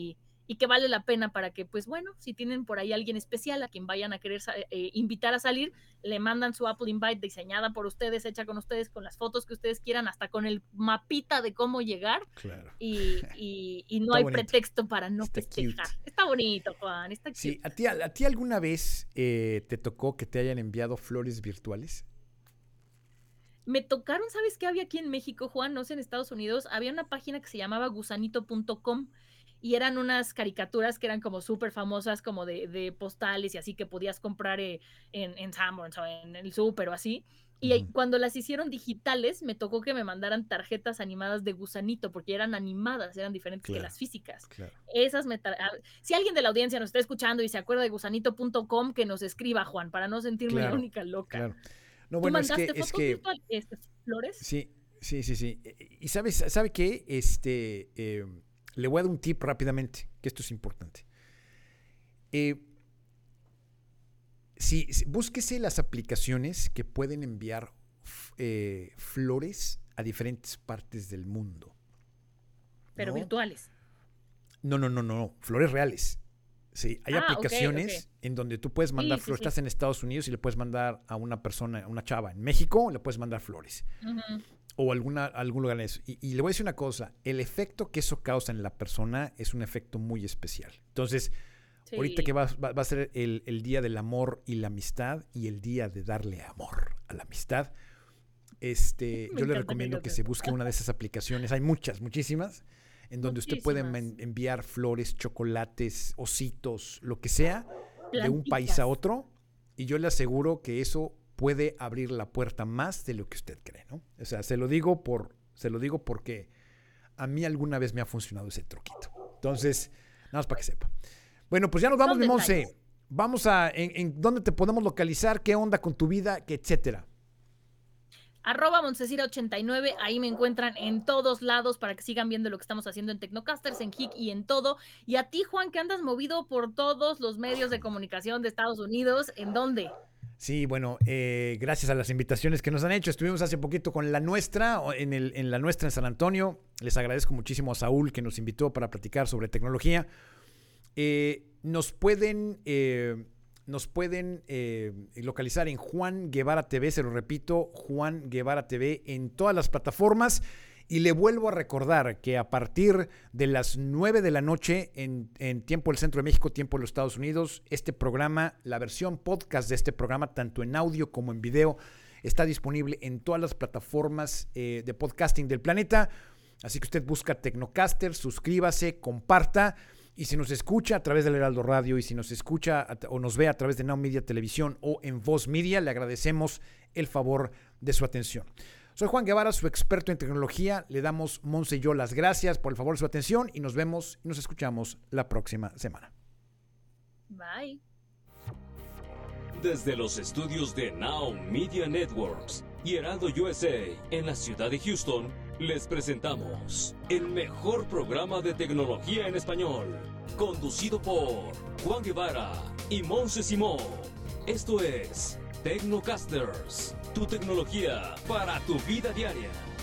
C: y que vale la pena para que, pues bueno, si tienen por ahí alguien especial a quien vayan a querer invitar a salir, le mandan su Apple Invite diseñada por ustedes, hecha con ustedes, con las fotos que ustedes quieran, hasta con el mapita de cómo llegar.
A: Claro.
C: Y no hay bonito. Pretexto para no festejar. Está bonito, Juan, está cute.
A: Sí, ¿a ti alguna vez te tocó que te hayan enviado flores virtuales?
C: Me tocaron, ¿sabes qué había aquí en México, Juan? No sé, en Estados Unidos, había una página que se llamaba gusanito.com y eran unas caricaturas que eran como súper famosas, como de postales y así, que podías comprar en Sanborns o en el súper o así. Y cuando las hicieron digitales, me tocó que me mandaran tarjetas animadas de Gusanito, porque eran animadas, eran diferentes que las físicas.
A: Claro.
C: Esas si alguien de la audiencia nos está escuchando y se acuerda de gusanito.com, que nos escriba, Juan, para no sentirme la única loca.
A: Claro. No, bueno,
C: ¿Tú mandaste fotos virtuales, flores?
A: Sí. ¿Y sabe qué? Le voy a dar un tip rápidamente, que esto es importante. Búsquese las aplicaciones que pueden enviar flores a diferentes partes del mundo.
C: ¿Pero virtuales?
A: No, flores reales. Sí, hay aplicaciones en donde tú puedes mandar flores. Estás en Estados Unidos y le puedes mandar a una persona, a una chava. En México le puedes mandar flores. O algún lugar en eso. Y le voy a decir una cosa. El efecto que eso causa en la persona es un efecto muy especial. Entonces, ahorita que va a ser el día del amor y la amistad y el día de darle amor a la amistad, yo le recomiendo que se busque una de esas aplicaciones. Hay muchísimas, en donde usted puede enviar flores, chocolates, ositos, lo que sea, de un país a otro, y yo le aseguro que eso puede abrir la puerta más de lo que usted cree, ¿no? O sea, se lo digo porque a mí alguna vez me ha funcionado ese truquito. Entonces, nada más para que sepa. Bueno, pues ya nos vamos, mi Monse. Vamos a en dónde te podemos localizar, qué onda con tu vida, etcétera.
C: @Moncesira89, ahí me encuentran en todos lados para que sigan viendo lo que estamos haciendo en Tecnocasters, en Geek y en todo. Y a ti, Juan, que andas movido por todos los medios de comunicación de Estados Unidos, ¿en dónde?
A: Sí, bueno, gracias a las invitaciones que nos han hecho. Estuvimos hace poquito con La Nuestra, en La Nuestra en San Antonio. Les agradezco muchísimo a Saúl que nos invitó para platicar sobre tecnología. Nos pueden localizar en Juan Guevara TV, se lo repito, Juan Guevara TV en todas las plataformas. Y le vuelvo a recordar que a partir de las 9 de la noche en tiempo del Centro de México, tiempo de los Estados Unidos, este programa, la versión podcast de este programa, tanto en audio como en video, está disponible en todas las plataformas de podcasting del planeta. Así que usted busca Tecnocaster, suscríbase, comparta. Y si nos escucha a través del Heraldo Radio y si nos escucha o nos ve a través de Now Media Televisión o en Voz Media, le agradecemos el favor de su atención. Soy Juan Guevara, su experto en tecnología. Le damos, Monse y yo, las gracias por el favor de su atención y nos vemos y nos escuchamos la próxima semana.
C: Bye.
B: Desde los estudios de Now Media Networks y Heraldo USA en la ciudad de Houston, les presentamos el mejor programa de tecnología en español, conducido por Juan Guevara y Monse Simón. Esto es Tecnocasters, tu tecnología para tu vida diaria.